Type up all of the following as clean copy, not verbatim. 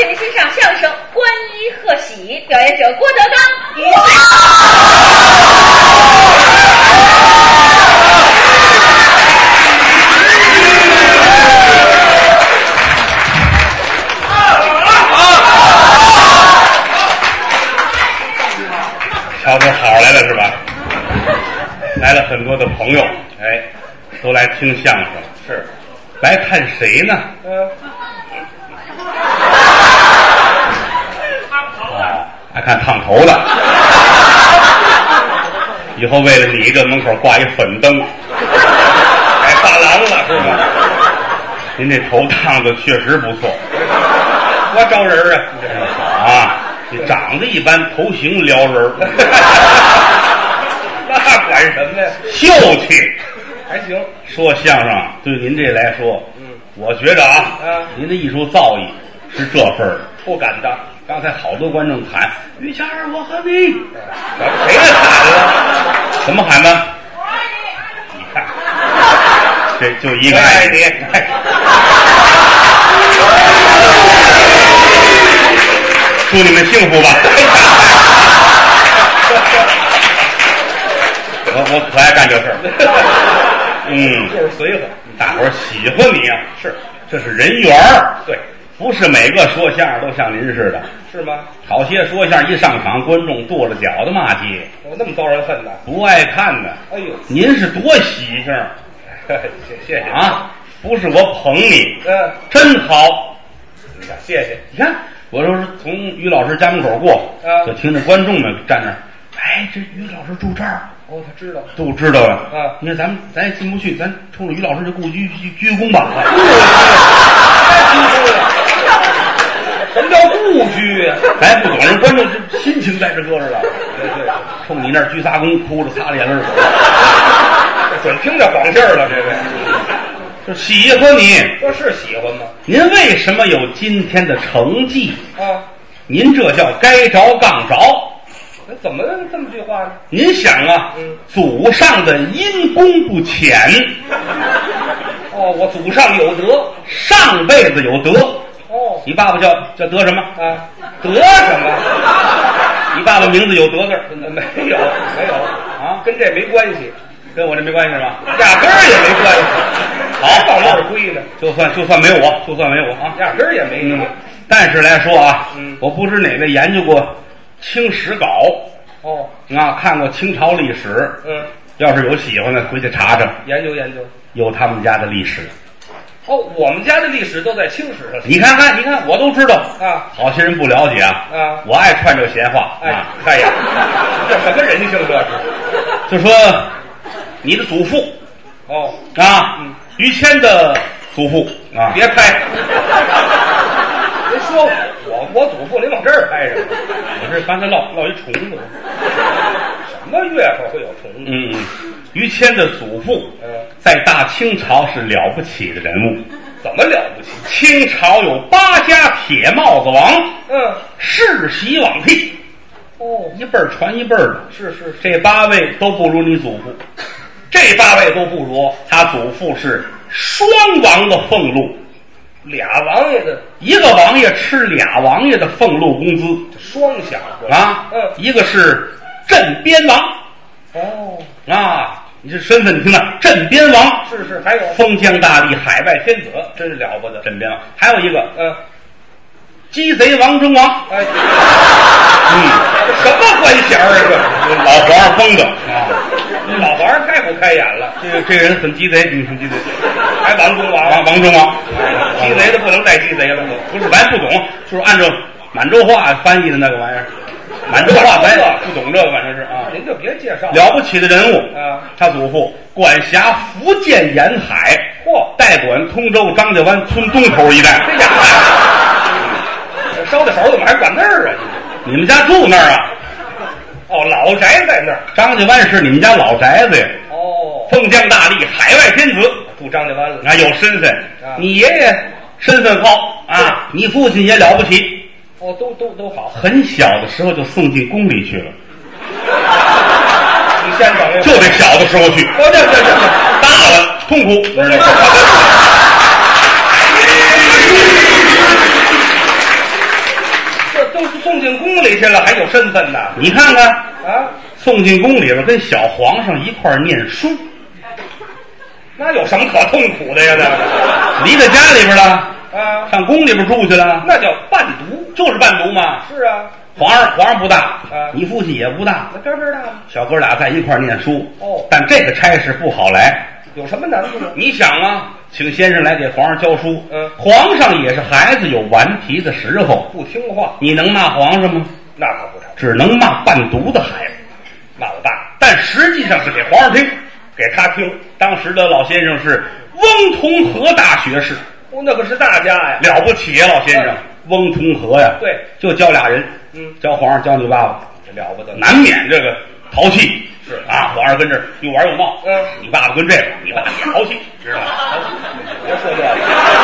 请您欣赏相声《观一贺喜》，表演者郭德纲。 瞧出好来了是吧？来了很多的朋友，哎，都来听相声，是来看谁呢？爱看烫头的，以后为了你这门口挂一粉灯，改发廊了是吧？您这头烫的确实不错，多招人啊！你长得一般，头型撩人那管什么呀？ 秀气还行。 说相声对您这来说，我觉着您的艺术造诣是这份儿， 不敢当。 刚才好多观众喊于谦儿，我和你， 谁喊了？ 怎么喊的？你看，这就一个爱你。祝你们幸福吧！我可爱干这事儿。 就是随和， 大伙儿喜欢你啊，是，这是人缘儿。对，不是每个说相声都像您似的， 是吗？ 好些说相声一上场，观众跺着脚的骂街， 我那么遭人恨呢？ 不爱看的。 哎呦， 您是多喜庆！ 谢谢啊，不是我捧你，真好。 你看，谢谢。 你看，我说是从于老师家门口过，就听着观众们站那儿，哎，这于老师住这儿。 哦，他知道， 都知道了。你看咱也进不去，咱冲着于老师就故居鞠躬吧。 什么叫故居呀？ 咱不懂，人观众这心情在这搁着了。对，冲你那儿鞠仨躬，哭着擦着眼泪。 准听着晃劲儿了，这位。 就喜欢你， 这是喜欢吗？ 您为什么有今天的成绩啊？您这叫该着杠着。 怎么这么句话呢？ 您想啊，祖上的因功不浅。 哦，我祖上有德， 上辈子有德。 哦， 你爸爸叫德什么啊？德什么？ 你爸爸名字有德字？ 没有啊， 跟这没关系， 跟我这没关系是吧？ 压根儿也没关系。 好， 往那儿归呢？ 就算没有我，啊， 压根儿也没你。 但是来说啊，我不知哪位研究过清史稿。 哦， 看过清朝历史。要是有喜欢的，回去查查， 研究， 有他们家的历史。 哦，我们家的历史都在清史上。 你看，我都知道啊。 好些人不了解啊。我爱串这闲话。 哎呀，这什么人性这是？ 就说你的祖父。 哦。 于谦的祖父啊。 别拍。别说我祖父，您往这儿拍什么？ 我这刚才落一虫子。 什么月份会有虫子？ 于谦的祖父，在大清朝是了不起的人物。 怎么了不起？ 清朝有8家铁帽子王，世袭罔替。 哦， 一辈儿传一辈儿的。 是， 这8位都不如你祖父，这8位都不如。他祖父是双王的俸禄。 俩王爷的， 一个王爷吃俩王爷的俸禄工资， 双享一个是镇边王。你这身份你听着，镇边王是，还有封疆大吏，海外天子， 真是了不得。 镇边王，还有一个鸡贼王中王。 这什么官衔啊？这老皇上封的老皇上太不开眼了。 这个人很鸡贼，很鸡贼。 还王中王， 王中王， 鸡贼的不能再鸡贼了。 不是，咱不懂，就是按照满洲话翻译的那个玩意儿。满洲话咱不懂这个，反正是您就别介绍了不起的人物他祖父管辖福建沿海，代管通州张家湾村东头一带。 这烧的手怎么还管那儿啊？ 你们家住那儿啊？ 哦，老宅在那儿。 张家湾是你们家老宅子呀？封疆大吏，海外天子， 住张家湾了。 有身份。你爷爷身份好你父亲也了不起。 都好。 很小的时候就送进宫里去了。 你先等一会儿， 就得小的时候去。 这大了痛苦，知道吗？ 进宫里去了，还有身份呢？ 你看看啊， 送进宫里边跟小皇上一块儿念书， 那有什么可痛苦的呀？那离在家里边了啊， 上宫里边住去了， 那叫伴读， 就是伴读嘛。 是啊， 皇上不大啊， 你父亲也不大， 那边大吗？ 小哥俩在一块儿念书。 哦， 但这个差事不好来。 有什么难处呢？ 你想啊，请先生来给皇上教书，皇上也是孩子有顽皮的时候， 不听话， 你能骂皇上吗？ 那可不成， 只能骂伴读的孩子， 骂我爸， 但实际上是给皇上听， 给他听。 当时的老先生是翁同龢大学士， 哦，那可是大家呀， 了不起呀，老先生，翁同龢呀， 对， 就教俩人，教皇上，教你爸爸， 这了不得， 难免这个淘气。 是啊，皇上跟这儿又玩又闹，你爸爸跟这个，你爸爸也淘气，知道吗？ 别说这个，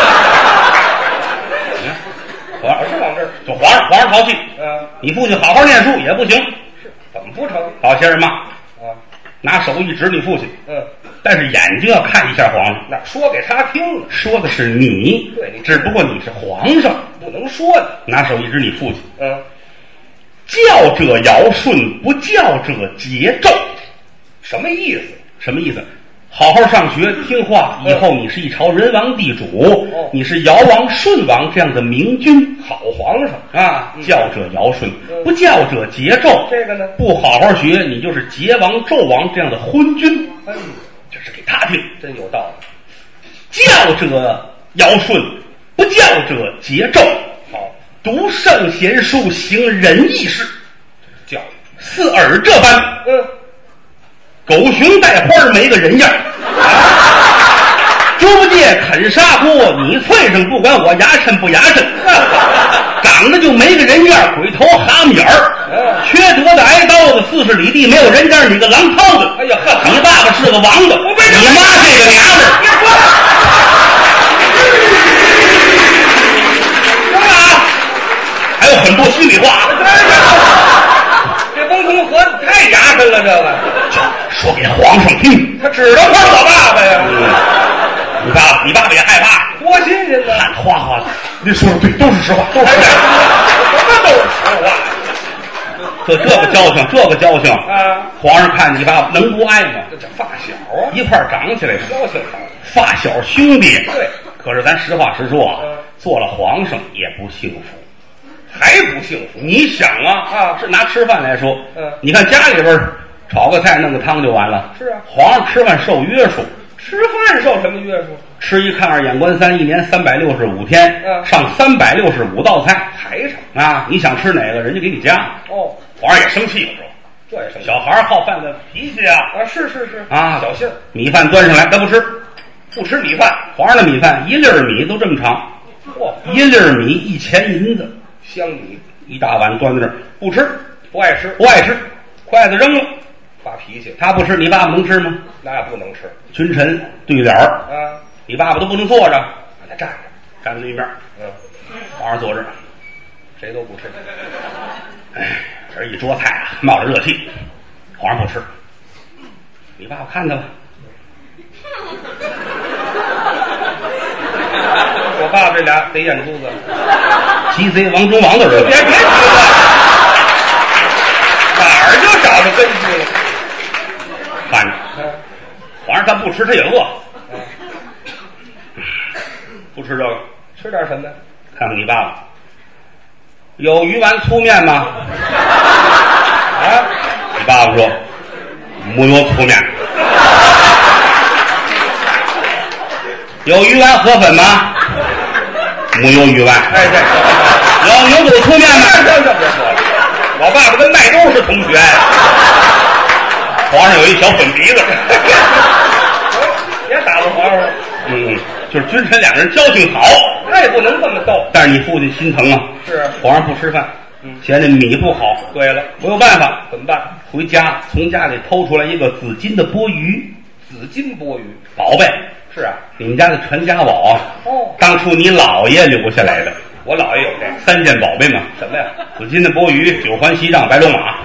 皇上是往这儿， 就皇上淘气，你父亲好好念书也不行， 是怎么不成？ 老先生骂啊， 拿手一指你父亲， 但是眼睛要看一下皇上， 那说给他听了， 说的是你， 对，你只不过你是皇上， 不能说的， 拿手一指你父亲， 教者尧舜，不教者桀纣。 什么意思？ 什么意思？好好上学听话，以后你是一朝人王地主，你是尧王舜王这样的明君， 好皇上啊！教者尧舜，不教者桀纣。 这个呢， 不好好学，你就是桀王纣王这样的昏君。这是给他听， 真有道理。 教者尧舜，不教者桀纣。 好， 读圣贤书，行仁义事， 教似尔这般，狗熊带花没个人样，猪八戒啃砂锅，你脆上不管我牙碜不牙碜，长得就没个人样，鬼头哈米儿，缺德的挨刀子，40里地没有人样，你个狼羔子！ 哎呀呵， 你爸爸是个王八，你妈这个娘们儿。干嘛？还有很多心里话。 这翁同龢太牙碜了，这个说给皇上听， 他指着夸我爸爸呀。 你爸爸也害怕， 多新鲜呢！ 汗哗哗的。您说的对，都是实话，都是实话，什么都是实话。 这个交情啊！皇上看你爸爸能不爱吗？ 这叫发小啊， 一块长起来的， 交情好， 发小兄弟。 对， 可是咱实话实说啊，做了皇上也不幸福， 还不幸福。 你想啊，是拿吃饭来说，你看家里边炒个菜弄个汤就完了， 是啊， 皇上吃饭受约束。 吃饭受什么约束？ 吃一看二眼观三，一年365天，上365道菜， 排场啊！你想吃哪个，人家给你加。皇上也生气了，说这也生气。 小孩好饭的脾气啊！ 是啊， 小性。 米饭端上来，他不吃米饭。皇上的米饭1粒米都这么长，1粒米1000银子， 香米一大碗端在那儿，不吃， 不爱吃， 筷子扔了。 发脾气， 他不吃，你爸爸能吃吗？ 那也不能吃。 君臣对脸你爸爸都不能坐着，让他站在对面。皇上坐这儿， 谁都不吃。 这一桌菜啊，冒着热气，皇上不吃。你爸爸看他吧， 我爸爸这俩得眼珠子， 鸡贼王中王的儿子， 别提了，哪儿就找着根据了。 看着，皇上他不吃，他也饿，不吃这个， 吃点什么？ 看看你爸爸，有鱼丸粗面吗？你爸爸说没有粗面。有鱼丸河粉吗？没有鱼丸。有牛肚粗面吗？ 别说了，我爸爸跟麦兜是同学呀。皇上有一小粉鼻子，别打了皇上。 就是君臣两人交情好， 那也不能这么斗。 但是你父亲心疼啊， 是皇上不吃饭，嫌这米不好。 对了， 没有办法， 怎么办？ 回家从家里偷出来一个紫金的钵盂， 紫金钵盂， 宝贝。 是啊， 你们家的传家宝啊。当初你姥爷留下来的。 我姥爷有这 3件宝贝嘛？ 什么呀？ 紫金的钵盂、9环锡杖、白龙马。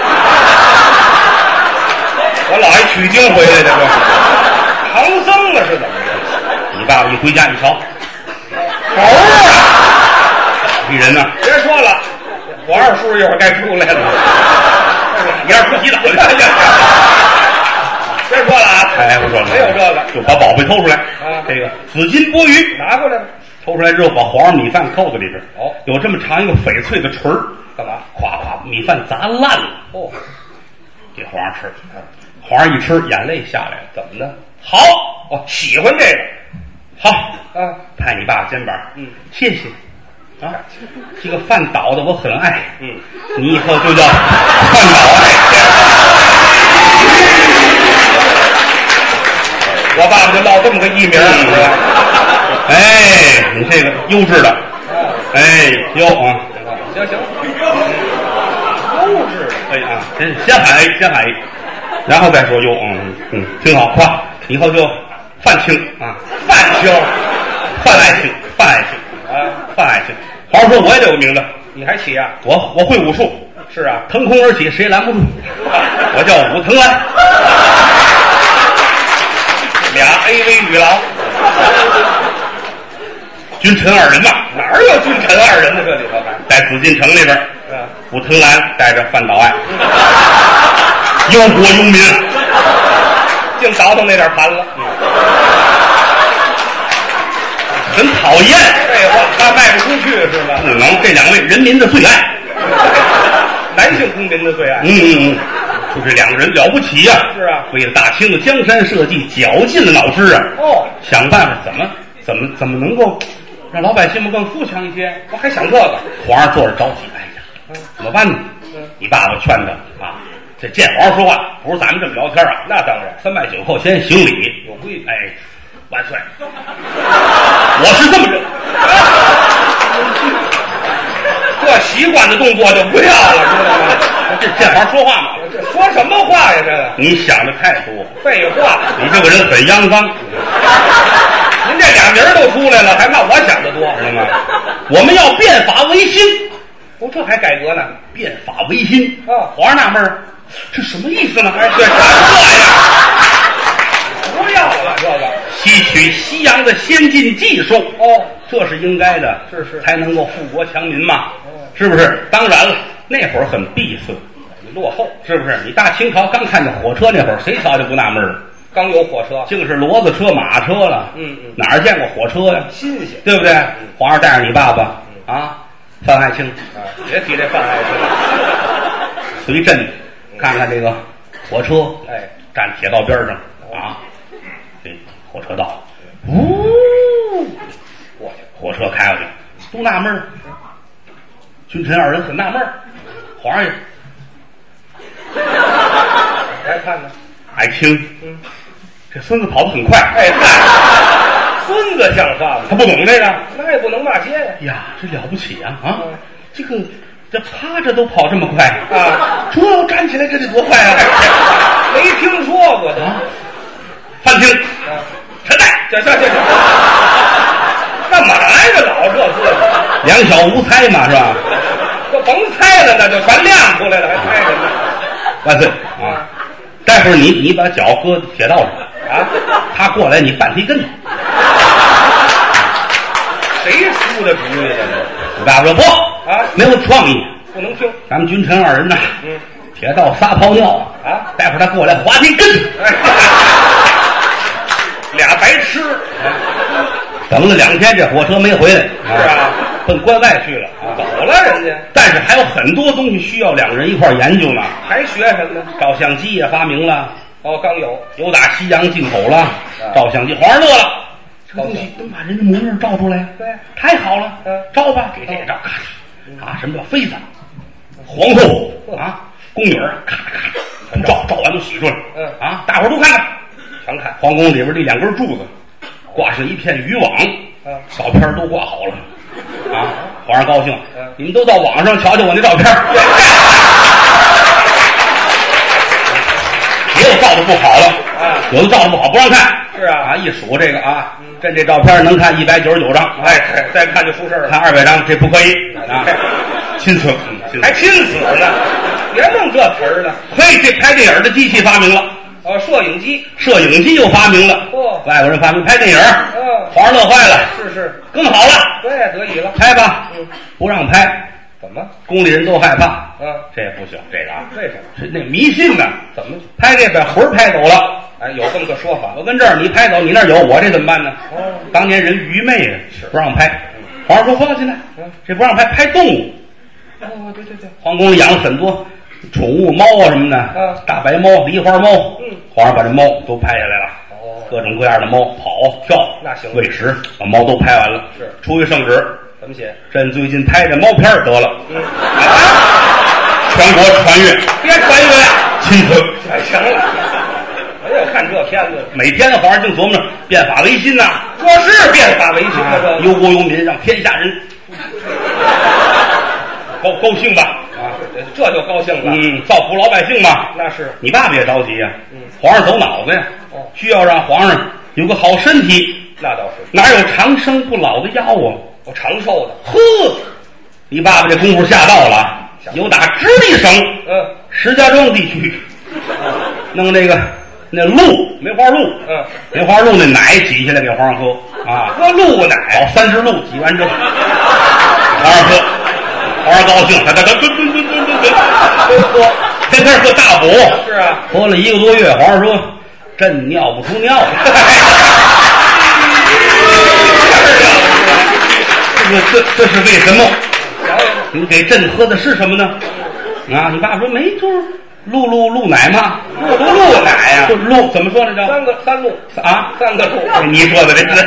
我姥爷取经回来的，唐僧了是怎么着？ 你爸爸一回家一瞧， 猴啊！ 这人呢？ 别说了， 我二叔一会儿该出来了。 你二叔洗澡去。 别说了啊！ 哎，不说了， 没有这个， 就把宝贝偷出来。 啊， 这个紫金钵盂拿过来吧。 偷出来之后，把黄米饭扣在里边。 哦， 有这么长一个翡翠的锤儿， 干嘛？ 咵咵，米饭砸烂了。 哦， 给皇上吃。皇上一吃，眼泪下来了。 怎么呢？ 好哦，喜欢这个。 好啊， 拍你爸肩膀。谢谢。啊，这个饭倒的我很爱。你以后就叫饭倒爱。 我爸爸就落这么个艺名。 哎，你这个优质的。哎，优啊。 行，优质的。 哎啊，先喊 A， 先喊 A， 然后再说优。挺好，夸以后就范青啊， 范青， 范爱卿，范爱卿啊，范爱卿。皇上说我也得有名字， 你还起啊？ 我会武术。 是啊， 腾空而起，谁也拦不住。我叫武藤兰。 俩 AV 女郎， 君臣二人嘛， 哪儿有君臣二人呢？这里头还在紫禁城里边，武藤兰带着范岛爱，忧国忧民， 净倒腾那点盘了， 很讨厌。 废话，他卖不出去是吗？ 不能，这两位人民的最爱， 男性公民的最爱。 就这两个人了不起呀！ 是啊， 为了大清的江山社稷，绞尽了脑汁啊！ 哦， 想办法怎么能够让老百姓们更富强一些？ 我还想这个。 皇上坐着着急，哎呀，怎么办呢？你爸爸劝他啊，这见皇上说话不是咱们这么聊天啊， 那当然 ，3拜9叩先行礼， 有规矩。 哎，万岁！我是这么认。 这习惯的动作就不要了，知道吗？ 这见皇上说话嘛？ 这说什么话呀？这个你想的太多， 废话。 你这个人很肮脏。 您这俩名儿都出来了，还怕我想的多， 知道吗？我们要变法维新。 哦，这还改革呢？ 变法维新啊！ 皇上纳闷儿，这什么意思呢？ 哎，这不要了，这个吸取西洋的先进技术。 哦， 这是应该的， 是才能够富国强民嘛。是不是？当然了，那会儿很闭塞， 落后， 是不是？你大清朝刚看见火车那会儿，谁瞧见不纳闷儿？ 刚有火车， 净是骡子车、马车了。哪儿见过火车呀？ 新鲜， 对不对？皇上带着你爸爸啊，范爱卿啊，别提这范爱卿， 随朕看看这个火车， 哎， 站铁道边上啊，这火车道， 过去， 火车开过去，都纳闷儿。君臣二人很纳闷儿，皇上也来看呢。 爱卿，这孙子跑得很快。 哎嗨，孙子像话吗？ 他不懂这个， 那也不能骂街呀。 呀，这了不起呀！啊，这趴着都跑这么快啊！ 这要站起来，这得多快啊！ 没听说过的。 范青，陈代， 这，干嘛呀？老这字， 两小无猜嘛，是吧？ 这甭猜了，那就全亮出来了，还猜什么？ 万岁啊！待会儿你把脚搁铁道上啊， 他过来你绊他一跟头。 谁出的主意的？ 我爸爸说不啊， 没有创意， 不能听。 咱们君臣二人呐，铁道撒泡尿啊， 待会儿他过来划他一跟头。 俩白痴， 等了2天，这火车没回来。 是啊， 奔关外去了， 走了人家。 但是还有很多东西需要两个人一块研究呢。 还学什么呢？ 照相机也发明了， 哦，刚有打西洋进口了。照相机，皇上乐了，这东西能把人的模样照出来， 对， 太好了。照吧，给这个照，咔嚓啊，什么叫妃子、皇后啊、宫女儿，咔咔照完就洗出来。啊，大伙儿都看看， 全看。 皇宫里边立2根柱子，挂上一片渔网，照片都挂好了。啊，皇上高兴，你们都到网上瞧瞧我那照片。也有照的不好了，有的照的不好不让看。 是啊， 一数这个啊，这照片能看199张， 哎，再看就出事了。 看200张，这不可以啊，亲死， 还亲死呢！别弄这词儿了。 嘿，这拍电影的机器发明了。 哦，摄影机又发明了。外国人发明拍电影。皇上乐坏了。 是， 更好了。 对，得以了。 拍吧。不让拍， 怎么？ 宫里人都害怕。这不行，这个啊， 为什么？ 是那迷信呢？ 怎么？ 拍这把魂拍走了。 哎，有这么个说法。 我跟这儿，你拍走，你那儿有，我这怎么办呢？当年人愚昧啊，不让拍。皇上说放进来，这不让拍，拍动物。 对， 皇宫里养了很多宠物，猫啊什么的，大白猫、狸花猫。皇上把这猫都拍下来了。各种各样的猫跑跳， 那行， 喂食，把猫都拍完了。 是， 出一圣旨， 怎么写？ 朕最近拍这猫片得了。全国传阅， 别传阅， 亲自。 哎，行了，我有看这片子。 每天皇上净琢磨着变法维新呐， 这是变法维新的， 忧国忧民，让天下人高兴吧。 这就高兴了。 造福老百姓嘛。 那是。 你爸爸也着急呀。皇上走脑子呀。需要让皇上有个好身体。 那倒是。 哪有长生不老的药啊？ 我长寿的。 呵，你爸爸这功夫下到了。有打直隶省，石家庄地区，弄那鹿梅花鹿，梅花鹿那奶挤下来给皇上喝啊， 喝鹿奶， 找3只鹿挤完之后，皇上喝，皇上高兴，他喝，天天喝大补， 是啊， 喝了1个多月，皇上说朕尿不出尿，这是为什么？你给朕喝的是什么呢？啊，你爸爸说没，就是鹿奶嘛， 鹿奶呀， 就鹿怎么说呢？叫三鹿啊 ，3个鹿。 你说的这是，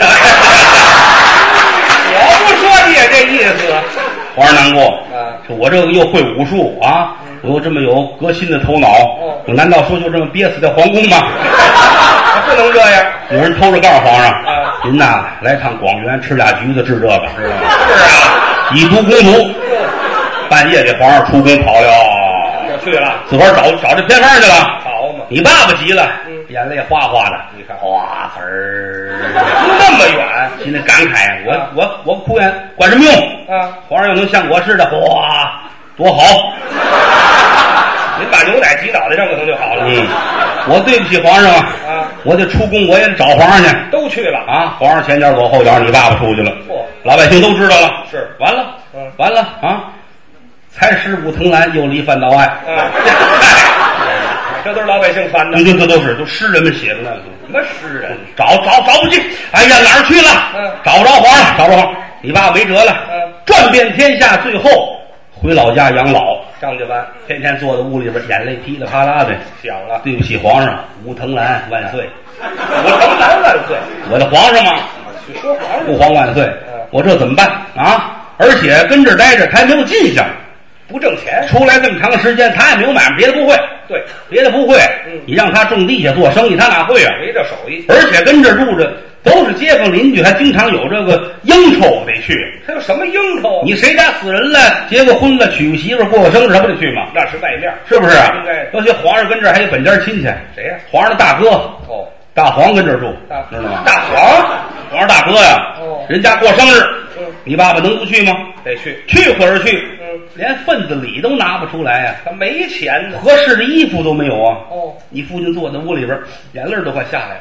我不说你也这意思。 皇上难过啊，说我这个又会武术啊，我又这么有革新的头脑，我难道说就这么憋死在皇宫吗？ 不能这样。 有人偷着告诉皇上，您呐来趟广元吃俩橘子治这个，知道吗？ 是啊， 以毒攻毒。半夜给皇上出宫跑了， 我去了， 自个儿找这偏方去了。 好嘛， 你爸爸急了，眼泪哗哗的， 你看， 哗词儿， 那么远， 心里感慨，我哭眼管什么用啊？ 皇上要能像我似的，哇，多好！ 您把牛奶挤脑袋上可能就好了。 我对不起皇上啊，我得出宫，我也得找皇上去。 都去了啊，皇上前脚走后脚，你爸爸出去了，老百姓都知道了， 是完了，完了啊！才识武藤兰，又离范岛爱。 这都是老百姓传的。 这都是都诗人们写的那个。 什么诗人？ 找不去。哎呀，哪儿去了？找不着皇上，找不着皇上。你爸没辙了。转遍天下，最后回老家养老。 张家湾天天坐在屋里边，眼泪噼里啪啦的响了。 对不起皇上，武藤兰万岁！ 武藤兰万岁！ 我的皇上嘛， 说皇上， 父皇万岁！我这怎么办啊？而且跟这儿待着，他还没有进项。 不挣钱， 出来这么长时间，他也没有买卖，别的不会。 对， 别的不会。你让他种地下做生意，他哪会啊？ 没这手艺。 而且跟这住着都是街坊邻居，还经常有这个应酬得去。 他有什么应酬？ 你谁家死人了，结过婚了，娶个媳妇，过个生日，他不得去吗？ 那是外面， 是不是？ 应该。 尤其皇上跟这儿还有本家亲戚。 谁呀？ 皇上的大哥。 哦， 大黄跟这儿住，知道吗？ 大黄， 皇上大哥呀。 哦， 人家过生日，你爸爸能不去吗？ 得去， 去或者去。连份子礼都拿不出来呀！ 他没钱呢， 合适的衣服都没有啊！ 哦， 你父亲坐在屋里边，眼泪都快下来了。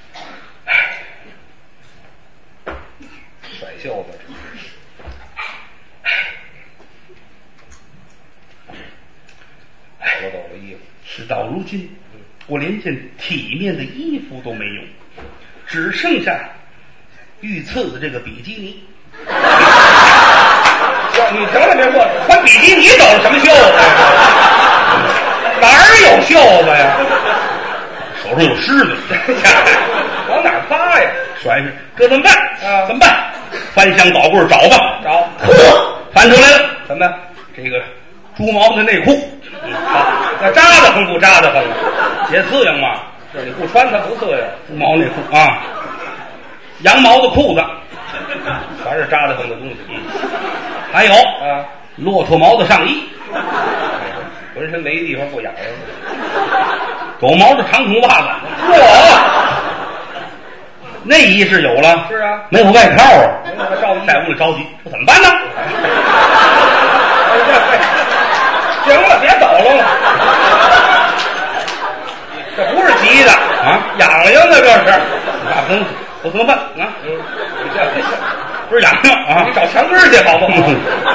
甩袖子，抖了衣服。 事到如今，我连件体面的衣服都没有，只剩下御赐的这个比基尼。 你停了别说，穿比基尼抖了什么袖子呀？哪儿有袖子呀？ 手上有虱子， 往哪儿扒呀？ 甩去，这怎么办？怎么办？翻箱倒柜找吧， 找， 翻出来了， 什么？ 这个猪毛的内裤， 好，那扎的慌不扎的慌？ 也刺痒嘛？ 是你不穿它不刺痒。 猪毛内裤啊，羊毛的裤子。 全是扎的慌的东西， 还有骆驼毛的上衣， 浑身没地方不痒痒。 狗毛的长筒袜子，内衣是有了， 是啊， 没有外套啊，在屋里着急，这怎么办呢？ 行了，别抖了，这不是急的啊， 痒痒的这是， 我怎么办啊？ 你这不是痒痒啊！ 你找墙根去好不好？ 怎么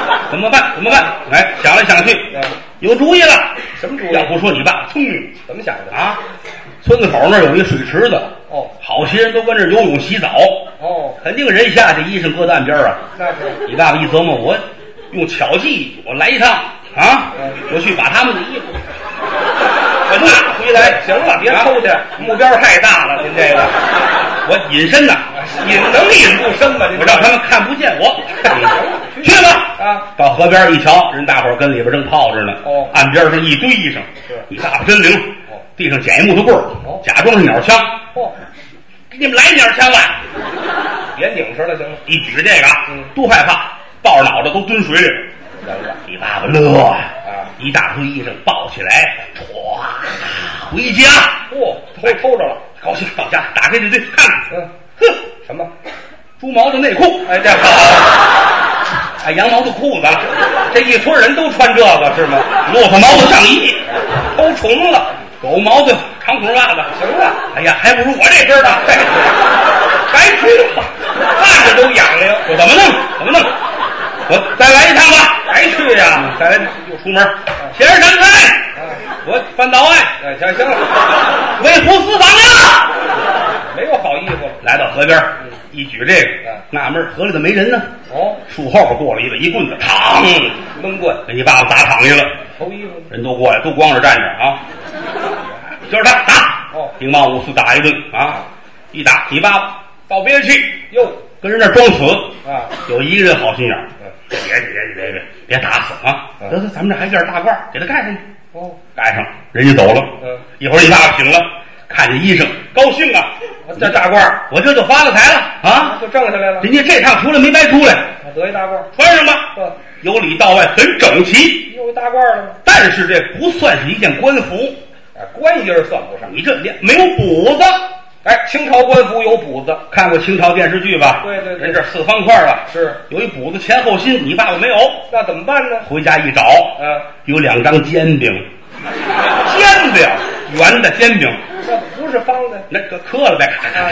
么办？怎么办？哎，想来想去，有主意了。 什么主意？ 要不说你爸聪明， 怎么想的啊？村子口那儿有一个水池子， 哦， 好些人都跟这游泳洗澡， 哦， 肯定人下去，衣裳搁在岸边啊。 那是你爸爸一琢磨，我用巧计，我来一趟啊，我去把他们的衣服我拿回来。 行了，别抽去，目标太大了，您这个我隐身呐， 能引入身吗？ 我让他们看不见我。去吧啊！ 到河边一瞧，人大伙儿跟里边正泡着呢。 哦， 岸边上一堆衣裳。 是你爸爸真灵。 哦， 地上捡一木头棍儿，假装是鸟枪。 哦， 给你们来鸟枪吧！ 别拧实了，行了。 一举这个，都害怕，抱着脑袋都蹲水里了。 人了， 你爸爸乐啊！ 啊， 一大堆衣裳抱起来，歘，回家。 哦，偷着了， 高兴到家，打开这堆看看。哼， 什么？ 猪毛的内裤。 哎，这好。 哎，羊毛的裤子， 这一村人都穿这个是吗？ 骆驼毛的上衣， 偷虫了， 狗毛的长筒袜子。 行了， 哎呀，还不如我这身呢。 白去吧，看着都痒痒。 我怎么弄？怎么弄？我再来一趟吧。 白去呀！ 再来，又出门。先生闪开！我翻倒外。 哎，行了， 为虎私访呀！ 没有好衣服了。 来到河边，一举这个，纳闷河里头没人呢。 哦， 树后边过了一棍子，嘡， 闷棍给你爸爸砸躺下了。 偷衣服， 人都过来，都光着站着啊。就是他打， 哦， 丁茂五四打一顿啊，一打你爸爸到别去， 哟， 跟人那装死啊。 有一个人好心眼儿，别打死啊！得，咱们这还件大褂，给他盖上去。 哦， 盖上，人家走了。一会儿你爸爸醒了，看见衣裳，高兴啊！ 这大褂， 我这就发了财了啊！ 就挣下来了。 人家这趟出来没白出来， 得一大褂， 穿上吧。由里到外很整齐， 有一大褂了吗？ 但是这不算是一件官服， 官衣儿算不上。 你这连没有补子。 哎，清朝官服有补子， 看过清朝电视剧吧？ 对， 人这四方块了， 是有一补子前后心，你爸爸没有， 那怎么办呢？ 回家一找，有2张煎饼， 煎饼， 圆的煎饼， 那不是方的， 那个磕了呗。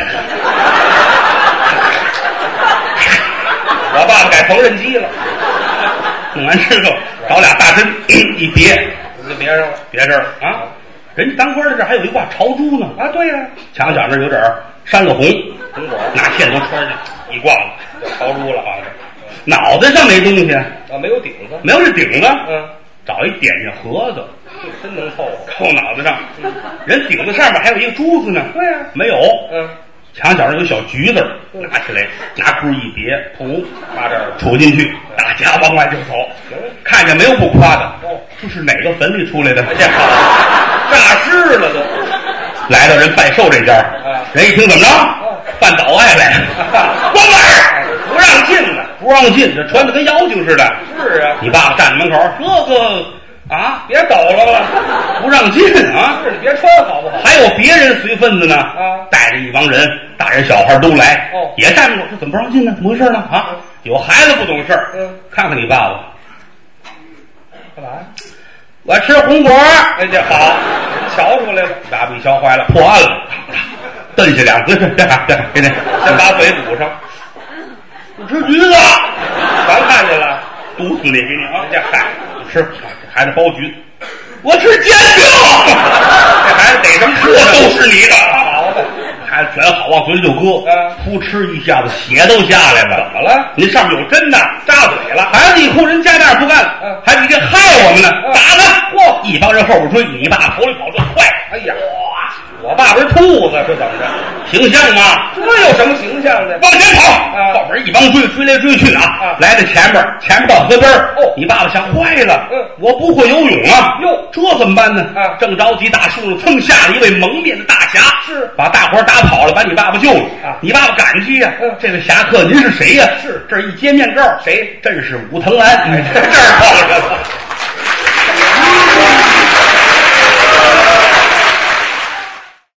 我爸爸改缝纫机了， 弄完之后找俩大针一别， 就别上了， 别这儿啊。人家当官的这还有一挂朝珠呢啊，对呀， 墙角那有点山了红果， 拿线都穿上一挂子，朝珠了好像是。脑袋上没东西啊， 没有顶子， 没有这顶子，找一点心盒子， 真能凑合， 扣脑袋上。人顶子上面还有一个珠子呢， 对呀， 没有，墙角上有小橘子，拿起来拿箍一别，噗，把这儿杵进去，大家往外就走。看见没有不夸的，这是哪个坟里出来的？ 这好，诈尸了都。 来到人拜寿这家，人一听怎么着，办倒爱来，关门， 不让进呢， 不让进，这穿的跟妖精似的。 是啊， 你爸爸站在门口，哥哥啊， 别抖了吧， 不让进啊！ 是你别穿好不好？ 还有别人随份子呢，带着一帮人，大人小孩都来，也站着，这怎么不让进呢？怎么回事呢？啊，有孩子不懂事儿，看看你爸爸， 干嘛呀？ 我吃红果， 哎，这好，人瞧出来了， 爸爸一瞧坏了，破案了，蹬下2个，给先把嘴堵上， 不吃橘子， 全看见了， 毒死你，给你啊！ 这嗨， 吃，孩子包橘子，我吃煎饼， 这孩子逮什么吃这都是你的， 好的， 孩子卷好往嘴里就搁，扑哧一下子血都下来了， 怎么了？ 您上面有针呢， 扎嘴了， 孩子一哭，人家面不干，还比这害我们呢，打他！嚯，一帮人后边追，你爸头里跑这快， 哎呀，哇！我爸爸是兔子，是怎么着？ 形象吗？ 这有什么形象的？ 往前跑，后边一帮追来追去啊！来到前面到河边你爸爸想坏了，我不会游泳啊！ 哟， 这怎么办呢？正着急，大树上蹭下了一位蒙面的大侠， 是把大伙打跑了，把你爸爸救了。你爸爸感激呀，这位侠客您是谁呀？ 是这一揭面罩， 谁？ 真是武藤兰，这儿碰着了。